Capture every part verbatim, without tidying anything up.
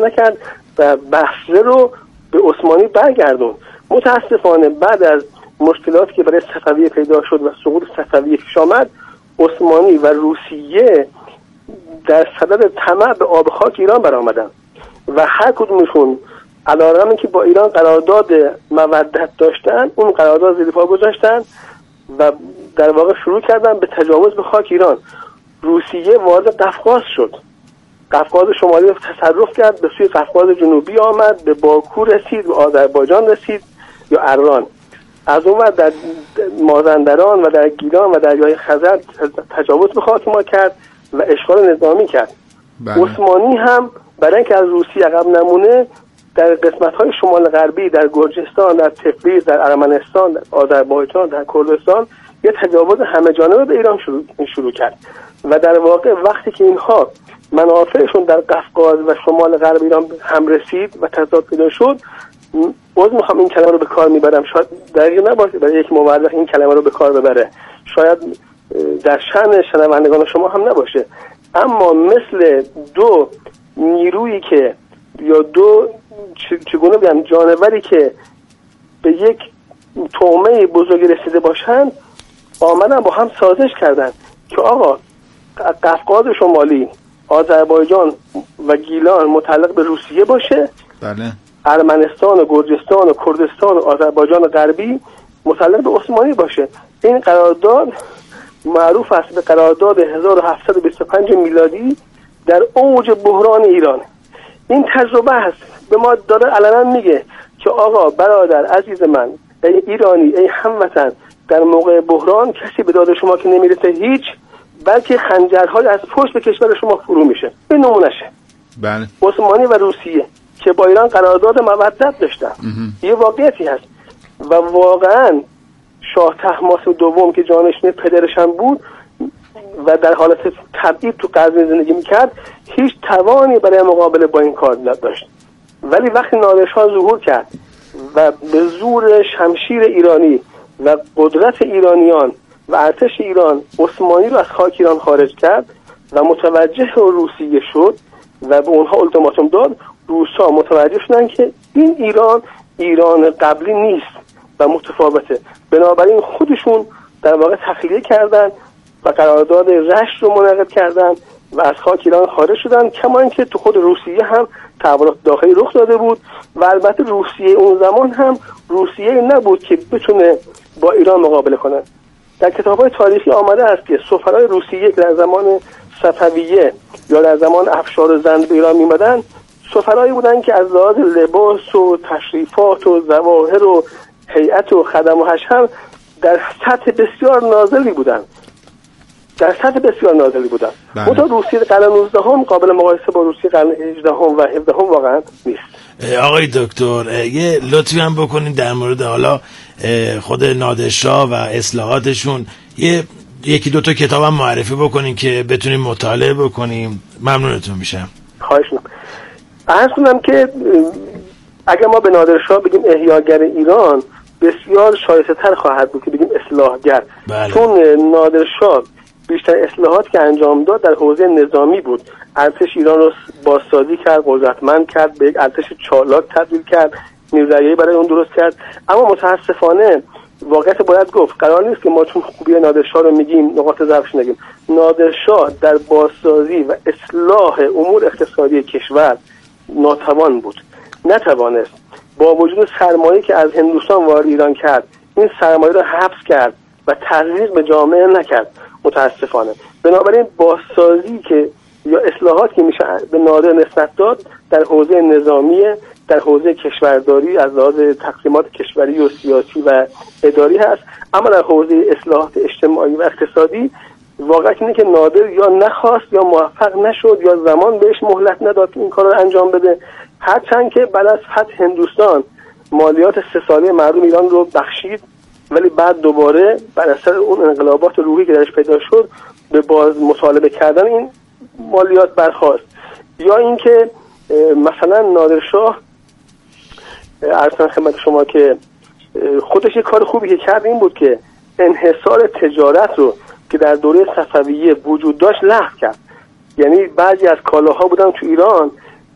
نکرد و بصره رو به عثمانی برگردون. متاسفانه بعد از مشکلاتی که برای صفویه پیدا شد و سقوط صفویه پیش آمد، عثمانی و روسیه در صدد طمع به آب خاک ایران برآمدن و هر کدومشون علیرغم اینکه با ایران قرارداد مودت داشتن، اون قرارداد زیر پا گذاشتن و در واقع شروع کردن به تجاوز به خاک ایران. روسیه وارد قفقاز شد، قفقاز شمالی رو تصرف کرد، به سوی قفقاز جنوبی آمد، به باکو رسید، به آذربایجان رسید یا اران. از اون ور در مازندران و در گیلان و دریای خزر تجاوز به خاک ما کرد و اشغال نظامی کرد. بله. عثمانی هم برای اینکه از روسیه عقب نمونه، در قسمت‌های شمال غربی، در گرجستان، در تفلیس، در ارمنستان، در آذربایجان، در کردستان یه تجاوز همه جانبه به ایران شروع, شروع کرد و در واقع وقتی که اینها منافعشون در قفقاز و شمال غرب ایران هم رسید و تضاد پیدا شد، باز میخوام این کلمه رو به کار میبرم، شاید دقیق نباشه برای یک مورخ این کلمه رو به کار ببره، شاید در شأن شنوندگان شما هم نباشه، اما مثل دو نیرویی که یا دو چگونه بگم جانوری که به یک طعمه بزرگی رسیده باشند، آمدن با هم سازش کردن که آقا قفقاز شمالی، آذربایجان و گیلان متعلق به روسیه باشه، بله. ارمنستان و گرجستان و کردستان و آذربایجان غربی متعلق به عثمانی باشه. این قرارداد معروف است به قرارداد هزار و هفتصد و بیست و پنج میلادی در اوج بحران ایران. این تجربه هست به ما داره علنا میگه که آقا برادر عزیز من، ای ایرانی، ای هموطن، در موقع بحران کسی به داد شما که نمیرسه هیچ، بلکه خنجرهای از پشت به کشور شما فرو میشه. این نمونشه. بله. عثمانی و روسیه که با ایران قرارداد مودت داشتن، یه واقعیتی هست و واقعا شاه طهماسب دوم که جانشین پدرش هم بود و در حالت تبعید تو قزوین زندگی میکرد، هیچ توانی برای مقابله با این کار نداشت. ولی وقتی نادرشاه ظهور کرد و به زور شمشیر ایرانی و قدرت ایرانیان و ارتش ایران عثمانی رو از خاک ایران خارج کرد و متوجه روسیه شد و به اونها التیماتوم داد، روسا متوجه شدن که این ایران ایران قبلی نیست و متفاوته، بنابراین خودشون در واقع تخلیه کردن و قرارداد رشت رو منعقد کردن و از خاک ایران خارج شدن. کما اینکه تو خود روسیه هم تحولات داخلی رخ داده بود و البته روسیه اون زمان هم روسیه نبود که بتونه با ایران مقابله کنه. در کتاب‌های تاریخی آمده است که سفرای روسیه که در زمان صفویه یا در زمان افشار زند به ایران می‌آمدن، سفرایی بودن که از لحاظ لباس و تشریفات و ظواهر و هیئت و خدم و حشم در سطح بسیار نازلی بودن در سطح بسیار نازلی بودن. منتها روسیه قرن نوزدهم قابل مقایسه با روسیه قرن هجدهم و هفدهم واقعا نیست. آقای دکتر یه لطفی هم بکنین در مورد حالا خود نادرشاه و اصلاحاتشون یه یکی دو تا کتاب هم معرفی بکنین که بتونیم مطالعه بکنیم، ممنونتون میشم. خواهش میکنم. عرض کنم که اگر ما به نادرشاه بگیم احیاگر ایران، بسیار شایسته تر خواهد بود که بگیم اصلاحگر. بله. چون نادرشاه بیشتر اصلاحات که انجام داد در حوزه نظامی بود. ارتش ایران رو بازسازی کرد، قدرتمند کرد، به یک ارتش چالاک تبدیل کرد، نیروی برای اون درست کرد. اما متاسفانه واقعیت باید گفت، قرار نیست که ما چون خوبی نادرشاه رو میگیم نقاط ضعفش نگیم. نادرشاه در بازسازی و اصلاح امور اقتصادی کشور ناتوان بود، نتوانست. با وجود سرمایه که از هندوستان وارد ایران کرد، این سرمایه رو حبس کرد و تزریق به جامعه نکرد متاسفانه. بنابراین بازسازی که یا اصلاحات که میشه به نادر نسبت داد در حوزه نظامی، در حوزه کشورداری از لحاظ تقسیمات کشوری و سیاسی و اداری هست، اما در حوزه اصلاحات اجتماعی و اقتصادی واقعا اینه که نادر یا نخواست یا موفق نشد یا زمان بهش مهلت نداد این کار رو انجام بده. هرچند که بعد از فتح هندوستان مالیات سه ساله مردم ایران رو بخشید، ولی بعد دوباره بر اثر اون انقلابات روحی که درش پیدا شد به باز مطالبه کردن این مالیات برخاست. یا اینکه مثلا نادرشاه عرض خدمت شما که خودش یک کار خوبی که کرد این بود که انحصار تجارت رو که در دوره صفویه وجود داشت لغو کرد. یعنی بعضی از کالاها بودن تو ایران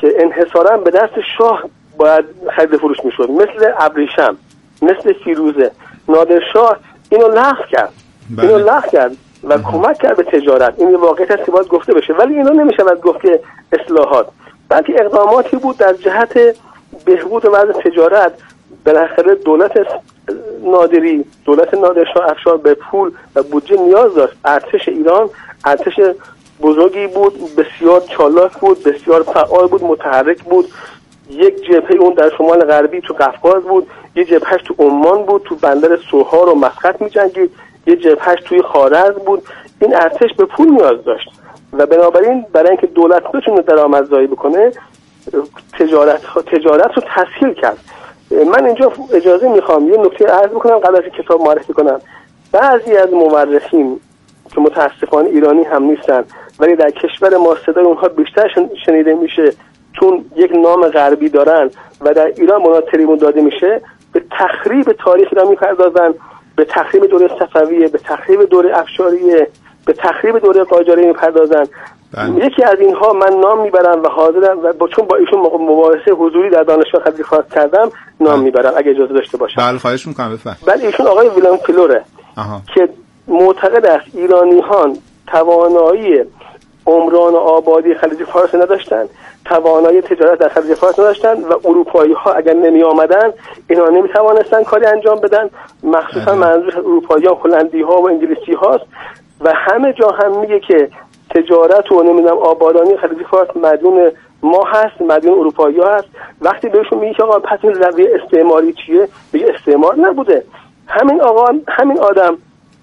که انحصاراً به دست شاه باید خرید فروش میشد، مثل ابریشم، مثل فیروزه. نادرشاه اینو لغو کرد. بله. اینو لغو کرد و اه. کمک کرد به تجارت. این واقعیت است که باید گفته بشه، ولی اینو نمیشود گفت که اصلاحات، بلکه اقداماتی بود در جهت بهبود وضع تجارت. بالاخره دولت نادری، دولت نادرشاه افشار به پول و بودجه نیاز داشت. ارتش ایران ارتش بزرگی بود، بسیار چالاک بود، بسیار فعال بود، متحرک بود. یک جبهه اون در شمال غربی تو قفقاز بود، یک جبههش تو عمان بود، تو بندر سوهار و مسقط می‌جنگید، یک جبههش توی خوارزم بود. این ارتش به پول نیاز داشت و بنابراین برای اینکه دولت بتونه درآمدزایی بکنه، تجارت تجارت رو تسهیل کرد. من اینجا اجازه میخوام یه نکته عرض بکنم قبل از کتاب معرفی کنم. بعضی از مورخین که متاسفانه ایرانی هم نیستن ولی در کشور ما صدای اونها بیشتر شنیده میشه چون یک نام غربی دارن و در ایران اونا تریبون داده میشه، به تخریب تاریخ ایران میپردازن، به تخریب دوره صفویه، به تخریب دوره افشاریه، به تخریب دوره قاجاریه میپردازن. بله. یکی از اینها من نام میبرم و حاضرم و با چون با ایشون مباحثه حضوری در دانشگاه خلیج فارس کردم نام بله. میبرم اگه اجازه داشته باشم. بله خواهش میکنم بفرمایید. بله ایشون آقای ویلیام فلوره آها. که معتقد است ایرانی‌ها توانایی عمران و آبادی خلیج فارس نداشتن، توانایی تجارت در خلیج فارس نداشتن و اروپایی‌ها اگر نمی آمدن اینا نمی توانستن کاری انجام بدن. مخصوصا منظور اروپایی‌ها هلندی‌ها و انگلیسی‌هاست و همه جا هم میگه که تجارت و نمیدونم آبادانی خلیج فارس مدیون ما هست، مدیون اروپایی‌ها هست. وقتی بهشون میگه که آقا پس این رویه استعماری چیه؟ میگه استعمار نبوده. همین آقا همین آدم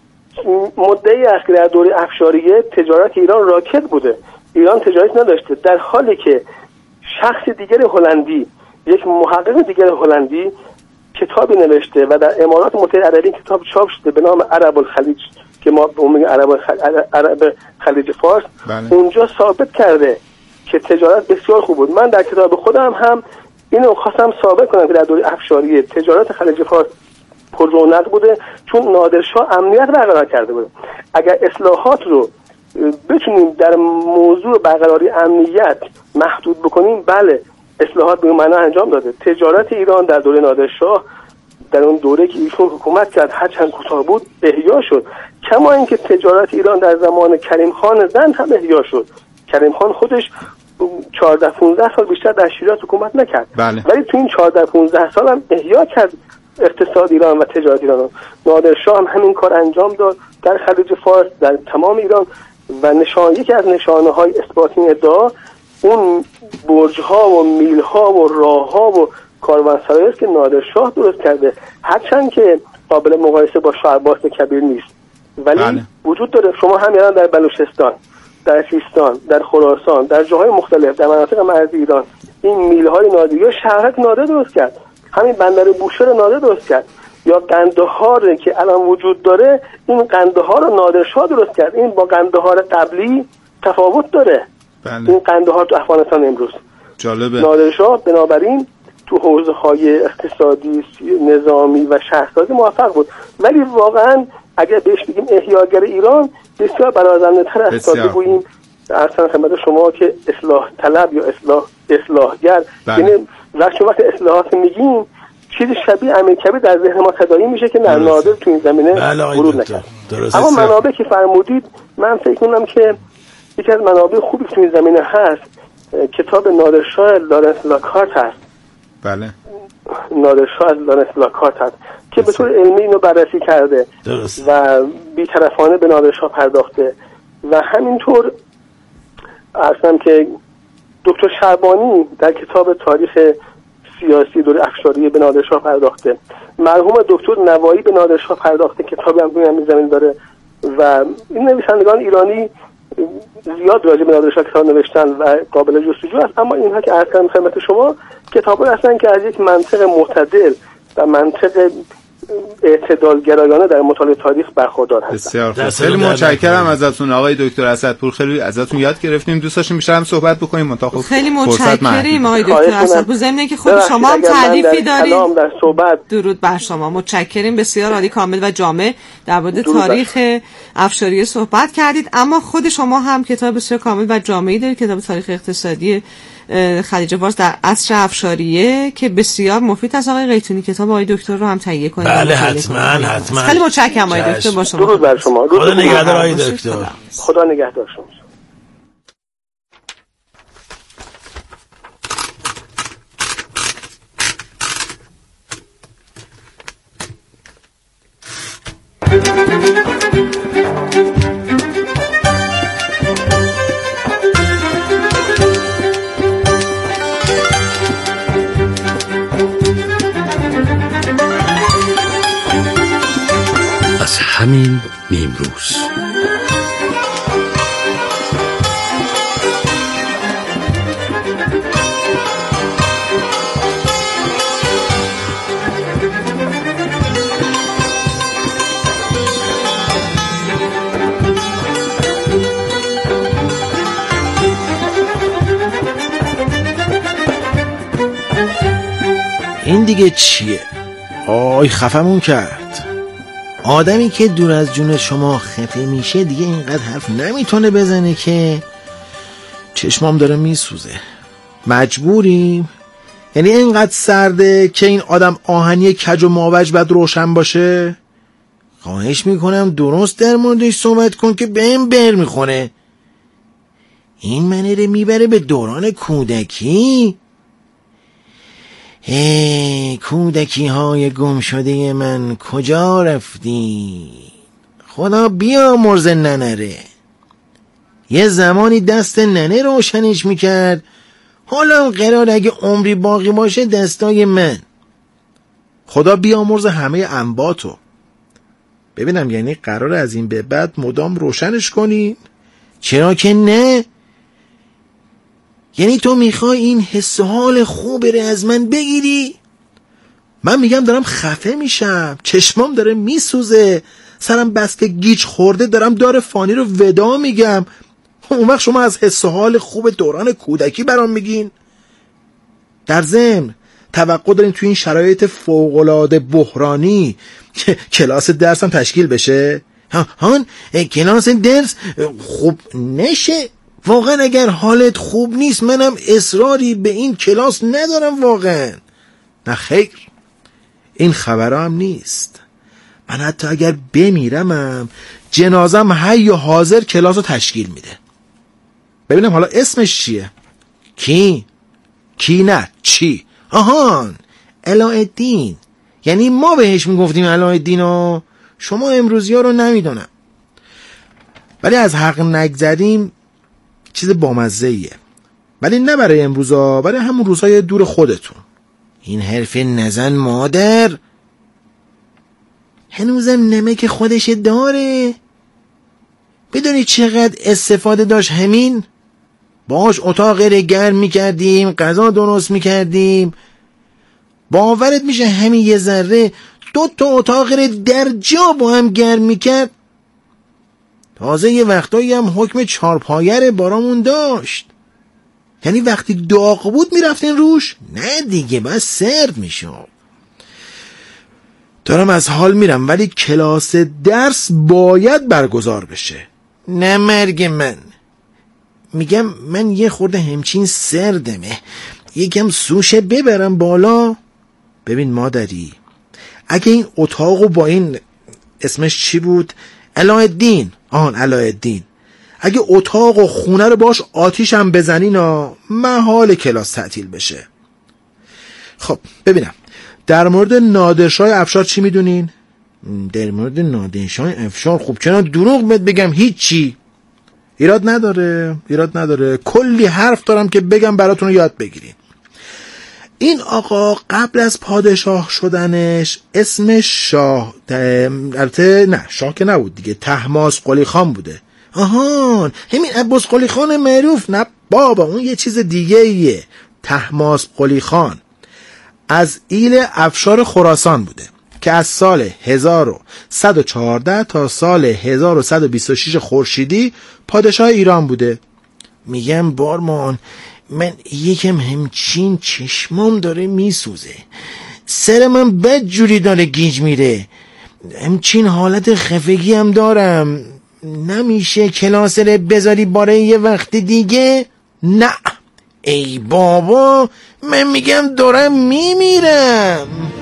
مدعی است که در دوره افشاریه تجارت ایران راکد بوده، ایران تجارت نداشته، در حالی که شخص دیگر هلندی، یک محقق دیگر هلندی کتابی نوشته و در امارات متحده عربی کتاب چاپ شده به نام عرب الخلیج که ما به میگیم عرب عرب خلیج فارس. بله. اونجا ثابت کرده که تجارت بسیار خوب بود. من در کتاب خودم هم اینو خواستم ثابت کنم که در دوره افشاریه تجارت خلیج فارس پر رونق بوده چون نادرشاه امنیت برقرار کرده بوده. اگر اصلاحات رو بتونیم در موضوع برقراری امنیت محدود بکنیم، بله اصلاحات به معنا انجام داده. تجارت ایران در دوره نادرشاه، در اون دوره که ایشون حکومت کرد هرچند کوتاه بود، احیا شد. کما اینکه تجارت ایران در زمان کریم خان زند هم احیا شد. کریم خان خودش چهارده پانزده سال بیشتر در شیراز حکومت نکرد. بله. ولی تو این چهارده پانزده سال هم احیا کرد اقتصاد ایران و تجارت ایران. نادرشاه هم همین کار انجام داد در خلیج فارس، در تمام ایران. و نشان یکی از نشانه های اثبات این ادعا اون برج ها و میل ها و راه ها و کاروانسرایی است که نادرشاه درست کرده، هرچند که قابل مقایسه با شاه عباس کبیر نیست، ولی بله. وجود داره. شما هم یادن در بلوچستان، در سیستان، در خراسان، در جاهای مختلف، در مناطق مرزی ایران این میل های نادری یا شهرک نادر درست کرد. همین بندر بوشهر نادر درست کرد، یا قندهار که الان وجود داره، این قندهار رو نادرشاه درست کرد. این با قندهار قبلی تفاوت داره. بله. این قندهار تو افغانستان امروز جالبه. نادرشاه بنابراین تو حوزه های اقتصادی، نظامی و شهرسازی موفق بود، ولی واقعا اگر بهش بگیم احیاگر ایران بسیار برازنده تر است تا بگوییم اصلا خدمت شما که اصلاح طلب یا اصلاح اصلاحگر. یعنی وقتی وقت اصلاحات میگیم چیزی شبیه امیرکبیر در ذهن ما تداعی میشه که نادر تو این زمینه ورود نکرد. اما منابع که فرمودید، من فکر می‌کنم که یکی از منابع خوبی که تو این زمینه هست کتاب نادرشاه لارنس لاکارت هست. بله. نادرشاه از لارنس لاکارت هست که به طور علمی اینو بررسی کرده درست. و بی‌طرفانه به نادرشاه پرداخته و همینطور اصلا که دکتر شعبانی در کتاب تاریخ سیاسی دوره افشاریه به نادرشاه پرداخته. مرحوم دکتر نوایی به نادرشاه پرداخته، کتابی هم روی همین زمین داره و این نویسندگان ایرانی زیاد راجع به نادرشاه کتاب نوشتن و قابل جستجو است. اما اینها که عرض کردم خدمت شما کتاب‌ها هستن که از یک منطق معتدل و منطق اعتدال گرایانه در مطالعه تاریخ برخوردار هستند. بسیار خوب. خیلی متشکرم ازتون آقای دکتر اسدپور، خیلی ازتون یاد گرفتیم. دوست داشتیم بیشتر هم صحبت بکنیم منتها خب خیلی متشکریم آقای دکتر اسدپور، ضمن که خود شما هم تعریفی دارید. سلام در صحبت. درود بر شما. متشکریم، بسیار عالی، کامل و جامع در مورد تاریخ افشاریه صحبت کردید. اما خود شما هم کتاب بسیار کامل و جامعی دارید، کتاب تاریخ اقتصادی خدیجه فارس در عصر افشاریه که بسیار مفید از آقای قیتونی. کتاب آقای دکتر رو هم تهیه کنید. بله حتما حتما. خیلی متشکرم آقای دکتر. با شما درود بر شما. خدا نگهدار آقای دکتر. خدا نگهدار شما. از همین نیمروز این دیگه چیه؟ آی خفمون کرد. آدمی که دور از جون شما خفه میشه دیگه اینقدر حرف نمیتونه بزنه که چشمام داره میسوزه. مجبوریم؟ یعنی اینقدر سرده که این آدم آهنی کج و ماوج باید روشن باشه؟ خواهش میکنم درست در موردش صحبت کن که بهم بر میخونه. این منیره میبره به دوران کودکی. ای کودکی های گم شده من کجا رفتی؟ خدا بیامرز ننره. یه زمانی دست ننه روشنش میکرد، حالا قرار اگه عمری باقی باشه دستای من. خدا بیامرز همه انباتو. ببینم یعنی قرار از این به بعد مدام روشنش کنی؟ چرا که نه؟ یعنی تو میخوای این حس و حال خوب بره از من بگیری؟ من میگم دارم خفه میشم، چشمام داره میسوزه، سرم بس که گیج خورده دارم دار فانی رو ودا میگم. اون وقت شما از حس و حال خوب دوران کودکی برام میگین؟ در ضمن توقع دارین توی این شرایط فوق‌العاده بحرانی کلاس درسم تشکیل بشه؟ هان کلاس درس خوب نشه؟ واقعا اگر حالت خوب نیست منم اصراری به این کلاس ندارم واقعا. نه خیر، این خبرها هم نیست. من حتی اگر بمیرمم جنازم حی و حاضر کلاس رو تشکیل میده. ببینم حالا اسمش چیه؟ کی؟ کی نه چی؟ آهان علاءالدین. یعنی ما بهش میگفتیم علاءالدین و شما امروزی ها رو نمیدونم. ولی از حق نگذریم چیز بامزه ایه. ولی نه برای امروزا، برای همون روزهای دور خودتون. این حرف نزن مادر. هنوزم نمک خودش داره. بدونی چقدر استفاده داشت همین؟ باش اتاق رو گرم میکردیم، غذا درست میکردیم. باورت میشه همین یه ذره دو تا اتاق رو در جا با هم گرم میکرد؟ تازه یه وقتایی هم حکم چارپایر بارامون داشت. یعنی وقتی داغ بود میرفتین روش؟ نه دیگه بس سرد میشم. دارم از حال میرم ولی کلاس درس باید برگزار بشه. نه مرگ من. میگم من یه خورده همچین سردمه، یکم سوشه ببرم بالا. ببین مادری، اگه این اتاقو با این اسمش چی بود؟ علاءالدین. آن علاءالدین. اگه اتاق و خونه رو باش آتیش هم بزنین ها محال کلاس تعطیل بشه. خب ببینم در مورد نادرشاه افشار چی میدونین؟ در مورد نادرشاه افشار خب چرا دروغ بهت بگم هیچی. ایراد نداره ایراد نداره کلی حرف دارم که بگم براتون رو یاد بگیرین. این آقا قبل از پادشاه شدنش اسمش شاه، البته نه شاه که نبود دیگه، طهماسپ قلی خان بوده. آهان همین عباس قلی خان معروف؟ نه بابا اون یه چیز دیگه ایه. طهماسپ قلی خان از ایل افشار خراسان بوده که از سال هزار و صد و چهارده تا سال هزار و صد و بیست و شش خورشیدی پادشاه ایران بوده. میگم بارمان من یکم همچین چشمام داره میسوزه، سر من بد جوری داره گیج میره، همچین حالت خفگی هم دارم. نمیشه کلاس رو بذاری برای یه وقت دیگه؟ نه ای بابا من میگم دارم میمیرم.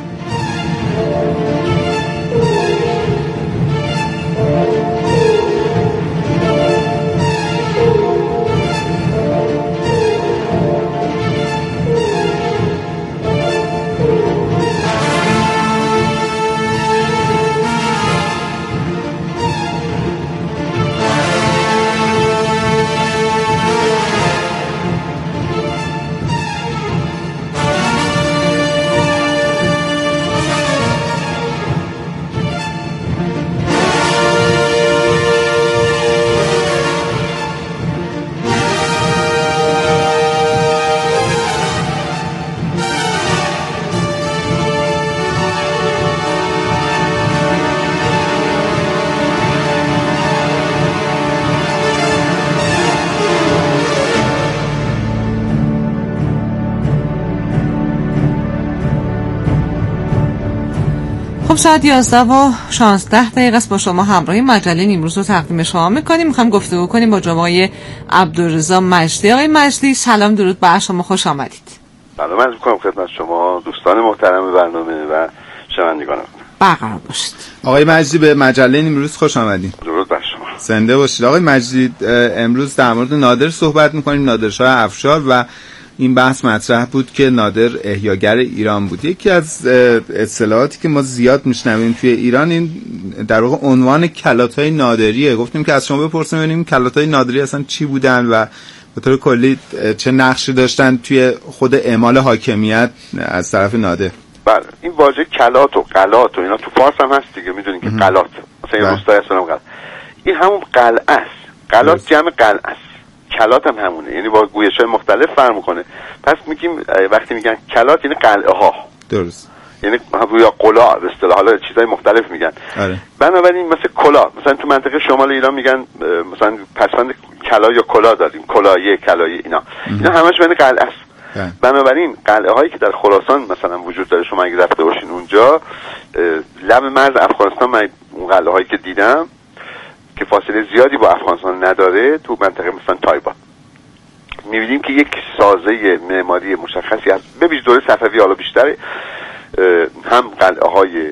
خب ساعت یازده و شانزده دقیقه است. با شما همراهی مجله نیمروز رو تقدیم شما میکنیم. میخوایم گفتگو کنیم با جناب آقای عبدالرضا مجدی. آقای مجدی سلام، درود بر شما، خوش آمدید. سلام عرض میکنم خدمت شما دوستان محترم برنامه و شنوندگان. برقرار باشید. آقای مجدی به مجله نیمروز خوش آمدید. درود بر شما. زنده باشید. آقای مجدی امروز در مورد نادر صحبت میکنیم، نادرشاه افشار، و این بحث مطرح بود که نادر احیاگر ایران بود. یکی از اصطلاحاتی که ما زیاد میشنویم توی ایران این در واقع عنوان کلات‌های نادریه. گفتیم که از شما بپرسیم ببینیم کلات‌های نادری اصلا چی بودن و به طور کلی چه نقشی داشتن توی خود اعمال حاکمیت از طرف نادر. بله، این واژه کلات و قلات و اینا تو فارس هم هست دیگه، میدونین که قلات مثلا روستای اصلا قلات، این همون قلعه است. قلات جمع قلعه است، کلات هم همونه، یعنی با گویش‌های مختلف فرق میکنه. پس میگیم وقتی میگن کلات یعنی قلعه ها، درست، یعنی یا قلا به اصطلاح، حالا چیزای مختلف میگن. آره. بنابراین مثلا کلا، مثلا تو منطقه شمال ایران میگن مثلا پسوند کلا یا کلا داریم، کلایه، کلایه، اینا ام. اینا همش بین قلعه است. اه. بنابراین قلعه هایی که در خراسان مثلا وجود داره، شما اگه رفته باشین اونجا لب مرز افغانستان، من اون قلعه هایی که دیدم که فاصله زیادی با افغانستان نداره، تو منطقه مثلا تایبان می‌بینیم که یک سازه معماری مشخصی هست، به ویژه دوره صفوی حالا بیشتر، هم قلعه های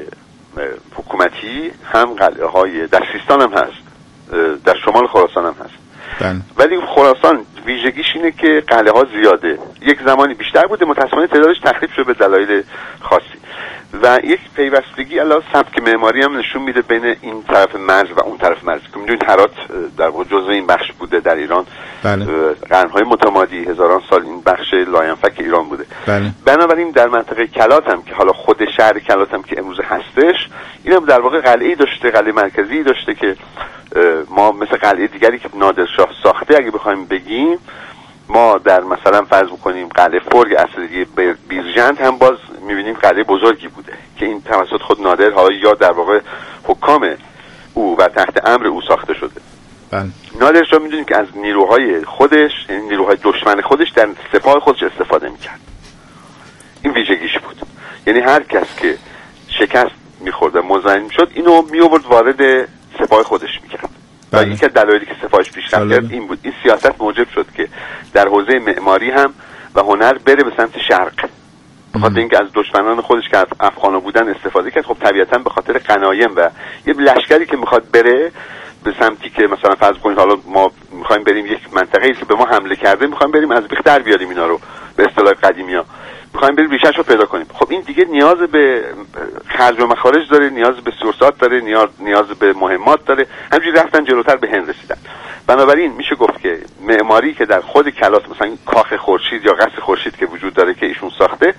حکومتی، هم قلعه های در سیستان هم هست، در شمال خراسان هم هست. بن. ولی خراسان ویژگیش اینه که قلعه ها زیاده، یک زمانی بیشتر بوده، متأسفانه تعدادش تخریب شده به دلایل خاصی، و یک پیوستگی علاوه سبک معماری هم نشون میده بین این طرف مرز و اون طرف مرز که میدونید هرات در واقع جزء این بخش بوده در ایران. بله. قرنهای متمادی، هزاران سال این بخش لاینفک ایران بوده. بله. بنابراین در منطقه کلات هم که حالا خود شهر کلات هم که امروز هستش، این هم در واقع قلعه‌ای داشته، قلعه مرکزی داشته که ما مثل قلعه دیگری که نادرشاه ساخته اگه بخوایم بگیم، ما در مثلا فرض بکنیم قلعه فرگ اصلی بیرجند هم باز میبینیم قلعه بزرگی بوده که این توسط خود نادر حالا یا در واقع حکام او و تحت امر او ساخته شده. بله. نادر شاه میدونیم که از نیروهای خودش، یعنی نیروهای دشمن خودش، در سپاه خودش استفاده میکرد. این ویژگیش بود، یعنی هر کس که شکست میخورد و مزاحم شد اینو میآورد وارد سپاه خودش میکرد. و یکی از دلایلی که سپاهش پیشرفت کرد این بود، این سیاست موجب شد که در حوزه معماری هم و هنر بره به سمت شرق، بخاطر اینکه از دشمنان خودش که افغانا بودن استفاده کرد. خب طبیعتا به خاطر غنایم و یه لشکری که میخواد بره به سمتی که مثلا فرض کنید حالا ما میخوایم بریم یک منطقه‌ای که به ما حمله کرده، میخوایم بریم از بیخ در بیاریم اینا رو، به اصطلاح قدیمی‌ها میخوایم بریم ریشه‌شو پیدا کنیم. خب این دیگه نیاز به خرج و مخارج داره، نیاز به سورسات داره، نیاز نیاز به مهمات داره. همینجوری رفتن جلوتر به هند رسیدن. بنابراین میشه گفت که معماری که در خود کلات، مثلا این کاخ خورشید یا قصر خورشید که وجود داره که ایشون ساخته،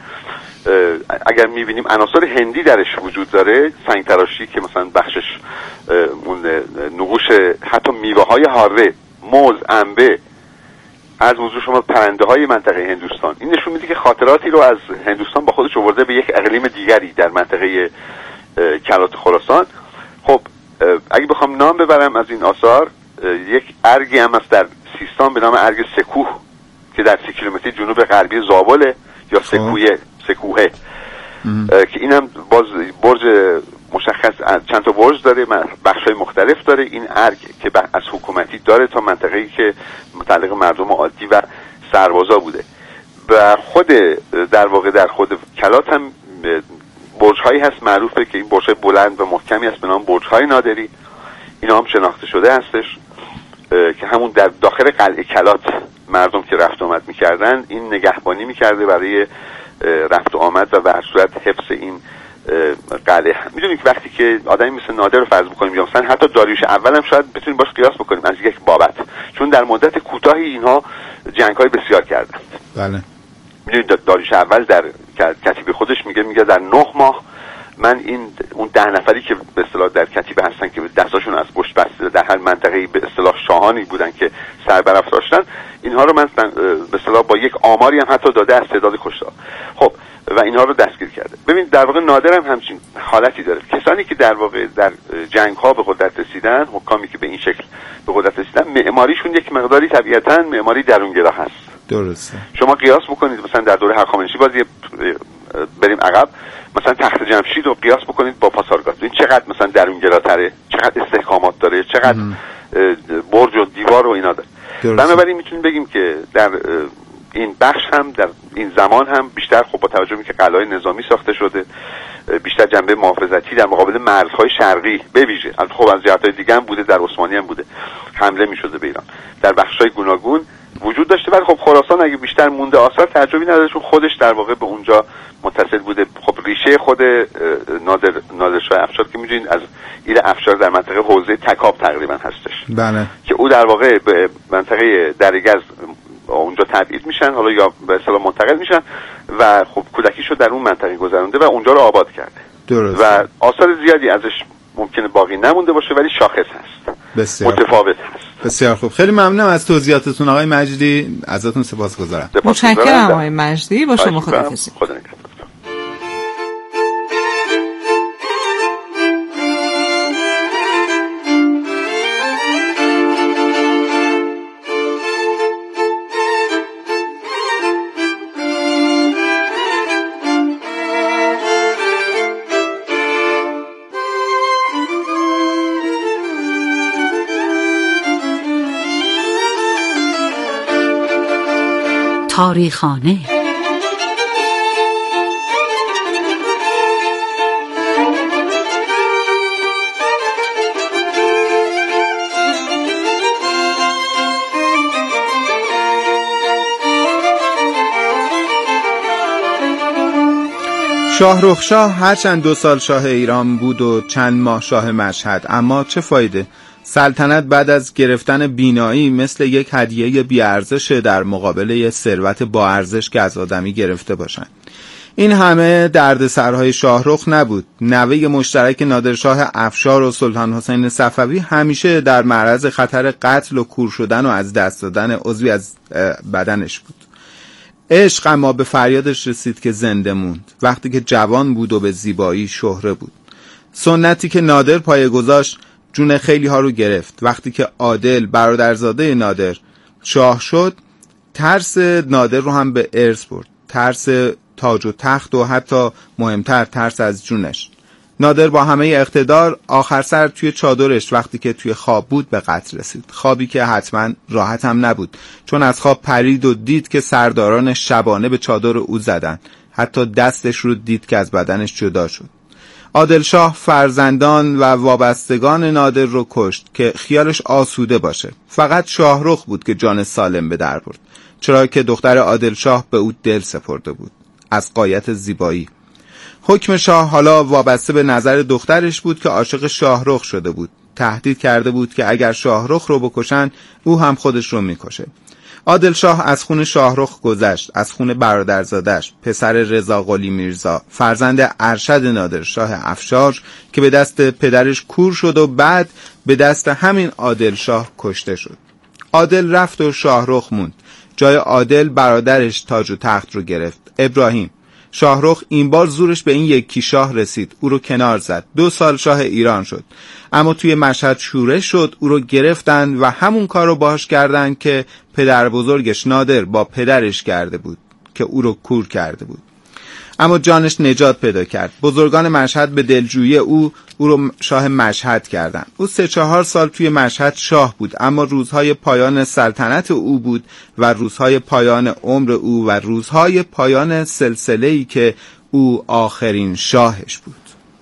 اگر میبینیم عناصر هندی درش وجود داره، سنگ تراشی که مثلا بخشش اون نقوش حتی میوه‌های هاره، موز، انبه، از موضوع شما پرنده های منطقه هندوستان، این نشون میده که خاطراتی رو از هندوستان با خودش آورده به یک اقلیم دیگری در منطقه کلات خراسان. خب اگه بخوام نام ببرم از این آثار، یک ارگی هم هست در سیستان به نام ارگ سکوه که در سی کیلومتری جنوب غربی زابل یا سکویه سکوهه که این هم باز برج مشخص، چند تا برج داره، بخش‌های مختلف داره. این ارگ که از حکومتی داره تا منطقه‌ای که متعلق مردم عادی و سربازا بوده. و خود در واقع در خود کلات هم برج‌هایی هست معروفه که این برج‌های بلند و محکمی هست به نام برج‌های نادری. اینا هم شناخته شده هستش که همون در داخل قلعه کلات مردم که رفت و آمد می‌کردن این نگهبانی می‌کرده برای رفت و آمد و به هر صورت حفظ این قلعه. می‌دونید که وقتی که آدمی مثل نادر رو فرض بکنیم یا مثلا حتی داریوش اول هم شاید بتونیم باش قیاس بکنیم از یک بابت، چون در مدت کوتاهی اینها جنگ‌های بسیار کردند. بله. می‌دونید داریوش اول در کتیبه خودش میگه میگه در نه ماه من این اون ده نفری که به اصطلاح در کتیبه هستن که دستاشون از پشت بسته در هر منطقه‌ای به اصطلاح شاهانی بودن که سر برافراشتن، اینها رو من به اصطلاح با یک آماری هم حتی داده از تعداد کشته. خب و اینها رو دستگیر کرده. ببین در واقع نادر هم همچین حالتی داره. کسانی که در واقع در جنگ‌ها به قدرت رسیدن، حکامی که به این شکل به قدرت رسیدن، معماریشون یک مقداری طبیعتاً معماری درونگرا هست. درسته. شما قیاس بکنید مثلا در دوره هخامنشی، باز بریم عقب، مثلا تخت جمشید رو قیاس بکنید با پاسارگاد، این چقدر مثلا درونگراتره، چقدر استحکامات داره، چقدر برج و دیوار و اینا داره. بنابراین میتونیم بگیم که در این بخش هم در این زمان هم بیشتر خب با توجه به که قلعه‌های نظامی ساخته شده، بیشتر جنبه محافظتی در مقابل مرزهای شرقی به ویژه، خب از جهت‌های دیگه هم بوده، در عثمانی هم بوده حمله می‌شده به ایران، در بخش‌های گوناگون وجود داشته. ولی خب خراسان اگه بیشتر مونده آثار تعجبی نداره، چون خودش در واقع به اونجا متصل بوده. خب ریشه خود نادر نادرشاه افشار که می‌دونید از ایل افشار در منطقه حوزه تکاب تقریبا هستش. بله. که او در واقع به منطقه درگز اونجا تبعید میشن، حالا یا به اصطلاح منتقل میشن و خب کودکیشو در اون منطقه گذرونده و اونجا رو آباد کرده. درست. و آثار زیادی ازش ممکنه باقی نمونده باشه ولی شاخص هست. بسیار متفاوت هست. بسیار خوب. خیلی ممنونم از توضیحاتتون آقای مجدی، ازتون سپاسگزارم. متشکرم آقای مجدی، با شما خداحافظی. خدا نگهدار. تاریخانه. شاهرخ شاه هرچند دو سال شاه ایران بود و چند ماه شاه مشهد، اما چه فایده؟ سلطنت بعد از گرفتن بینایی مثل یک هدیه بی‌ارزش در مقابل ثروت با ارزش که از آدمی گرفته باشند. این همه دردسرهای شاهرخ نبود. نوه مشترک نادرشاه افشار و سلطان حسین صفوی همیشه در معرض خطر قتل و کور شدن و از دست دادن عضوی از بدنش بود. عشق اما به فریادش رسید که زنده موند وقتی که جوان بود و به زیبایی شهره بود. سنتی که نادر پایه گذاشت جون خیلی ها رو گرفت. وقتی که عادل برادرزاده نادر شاه شد، ترس نادر رو هم به ارث برد، ترس تاج و تخت و حتی مهمتر ترس از جونش. نادر با همه اقتدار آخر سر توی چادرش وقتی که توی خواب بود به قتل رسید. خوابی که حتما راحت هم نبود، چون از خواب پرید و دید که سرداران شبانه به چادر او زدن. حتی دستش رو دید که از بدنش جدا شد. عادل شاه فرزندان و وابستگان نادر رو کشت که خیالش آسوده باشه. فقط شاهرخ بود که جان سالم به در برد، چرا که دختر عادل شاه به او دل سپرده بود از غایت زیبایی. حکم شاه حالا وابسته به نظر دخترش بود که عاشق شاهرخ شده بود. تهدید کرده بود که اگر شاهرخ رو بکشن او هم خودش رو میکشه. عادل شاه از خون شاهرخ گذشت، از خون برادرزادش پسر رضا قلی میرزا، فرزند ارشد نادرشاه افشار که به دست پدرش کور شد و بعد به دست همین عادل شاه کشته شد. عادل رفت و شاهرخ موند. جای عادل برادرش تاج و تخت رو گرفت، ابراهیم. شاهرخ این بار زورش به این یکی شاه رسید، او رو کنار زد. دو سال شاه ایران شد، اما توی مشهد شورش شد، او رو گرفتن و همون کار رو باهاش کردن که پدر بزرگش نادر با پدرش کرده بود که او رو کور کرده بود. اما جانش نجات پیدا کرد. بزرگان مشهد به دلجویی او او رو شاه مشهد کردند. او سه چهار سال توی مشهد شاه بود، اما روزهای پایان سلطنت او بود و روزهای پایان عمر او و روزهای پایان سلسله‌ای که او آخرین شاهش بود.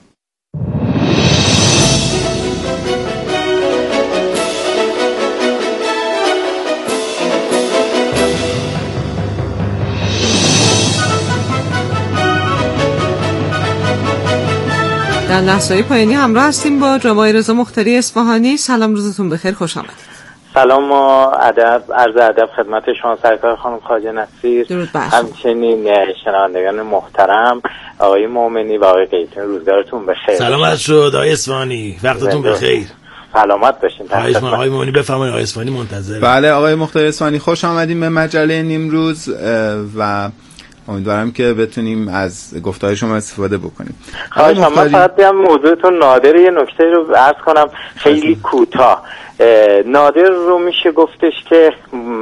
در لحظه‌های پایانی همراه هستیم با جناب رضا مختاری اصفهانی. سلام، روزتون بخیر، خوش آمدید. سلام و ادب، عرض ادب خدمت شما سرکار خانم خواجه نصیر، همچنین شنوندگان محترم آقای مومنی و آقای قیتون، روزگارتون بخیر. سلامت شد آقای اصفهانی، وقتتون بخیر. سلامت باشین. آقای مومنی بفرمایید، آقای اصفهانی منتظر. بله آقای مختاری اصفهانی، خوش آمدیم به مجله نیمروز و امیدوارم که بتونیم از گفته‌های شما استفاده بکنیم. خواهش می‌کنم. من فقط بیام موضوعتون نادر یه نکته رو عرض کنم خیلی کوتاه. نادر رو میشه گفتش که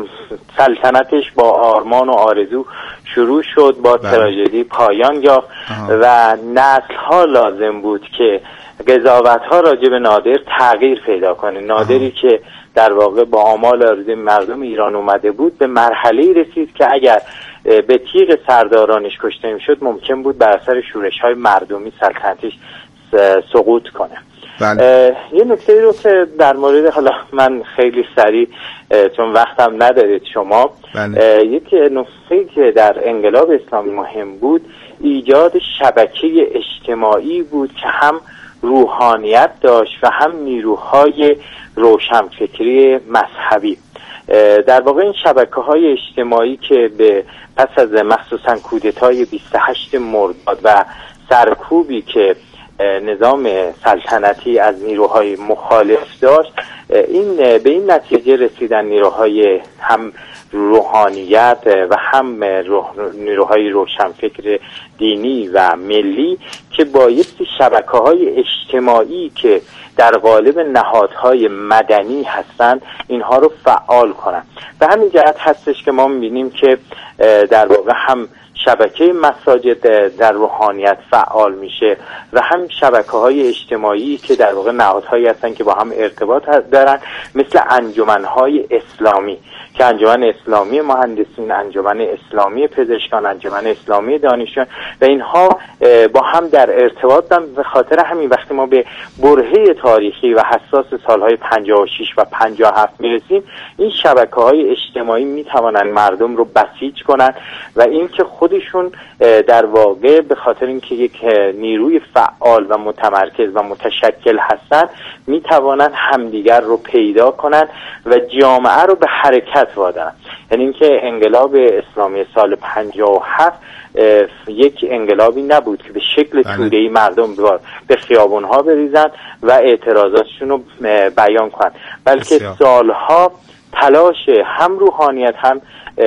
سلطنتش با آرمان و آرزو شروع شد، با تراژدی پایان یافت و نسل‌ها لازم بود که قضاوت‌ها راجع به نادر تغییر پیدا کنه. نادری آه. که در واقع با آمال آرزوی مردم ایران اومده بود، به مرحله‌ای رسید که اگر به تیغ سردارانش کشته میشد ممکن بود بر اثر شورش‌های مردمی سلطنتش سقوط کنه. بله. یه نکته رو که در مورد، حالا من خیلی سریع چون وقتم ندارید شما، بله. یک نکته که در انقلاب اسلامی مهم بود ایجاد شبکه اجتماعی بود که هم روحانیت داشت و هم نیروهای روشنفکری مذهبی. در واقع این شبکه‌های اجتماعی که به پس از مخصوصا کودتای بیست و هشت مرداد و سرکوبی که نظام سلطنتی از نیروهای مخالف داشت، این به این نتیجه رسیدن نیروهای هم روحانیت و هم روح نیروهای روشنفکر دینی و ملی که بایستی شبکه‌های اجتماعی که در قالب نهادهای مدنی هستند اینها رو فعال کنن. به همین جهت هستش که ما می‌بینیم که در واقع هم شبکه مساجد در روحانیت فعال میشه و هم شبکه‌های اجتماعی که در واقع نهادهایی هستن که با هم ارتباط دارن، مثل انجمن‌های اسلامی که انجمن اسلامی مهندسین، انجمن اسلامی پزشکان، انجمن اسلامی دانشجویان و اینها با هم در ارتباطن. به خاطر همین وقتی ما به برهه تاریخی و حساس سالهای پنجاه و شش و پنجاه و هفت میرسیم، این شبکه‌های اجتماعی میتوانن مردم رو بسیج کنن و این که خودشون در واقع به خاطر اینکه یک نیروی فعال و متمرکز و متشکل هستن میتوانن همدیگر رو پیدا کنن و جامعه رو به حرکت وادارن. یعنی اینکه انقلاب اسلامی سال پنجاه و هفت یک انقلابی نبود که به شکل توده‌ای مردم به خیابون‌ها بریزن و اعتراضاتشون رو بیان کنن، بلکه بسیار. سالها تلاش هم روحانیت هم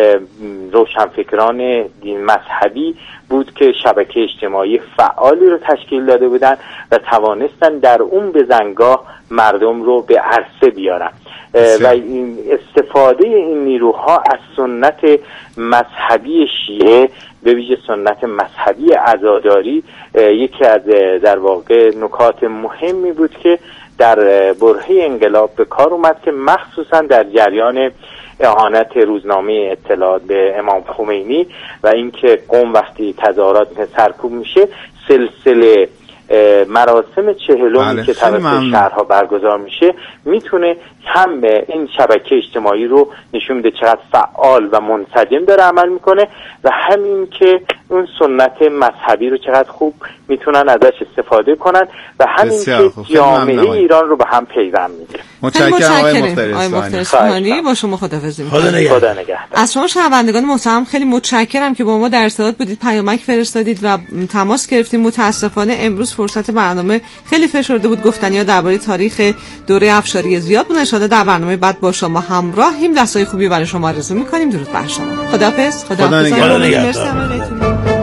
روشنفکران دین مذهبی بود که شبکه اجتماعی فعالی رو تشکیل داده بودن و توانستن در اون بزنگاه مردم رو به عرصه بیارن و این استفاده این نیروها از سنت مذهبی شیعه، به ویژه سنت مذهبی عزاداری، یکی از در واقع نکات مهمی بود که در برهه انقلاب به کار اومد که مخصوصا در جریان اهانت روزنامه اطلاعات به امام خمینی و اینکه قم وقتی تظاهرات سرکوب میشه سلسله مراسم چهلمی بله. که توسط شهرها برگزار میشه میتونه هم این شبکه اجتماعی رو نشون بده چقدر فعال و منسجم داره عمل میکنه و همین که اون سنت مذهبی رو چقدر خوب میتونن ازش استفاده کنن و همین که جامعه ایران رو به هم پیوند میده. متشکرم آقای مختاری اصفهانی. با شما خداحافظی می‌کنم. خدا نگهدار. از شما شنوندگان محترم خیلی متشکرم که با ما در ارتباط بودید، پیامک فرستادید و تماس گرفتیم. متاسفانه امروز فرصت برنامه خیلی فشرده بود، گفتنی‌ها درباره تاریخ دوره افشاری زیاد بود. ان شاءالله در برنامه بعد با شما همراهیم. دستای خوبی برای شما آرزو می‌کنیم. درود بر شما. خداحافظ. خدا نگهدار.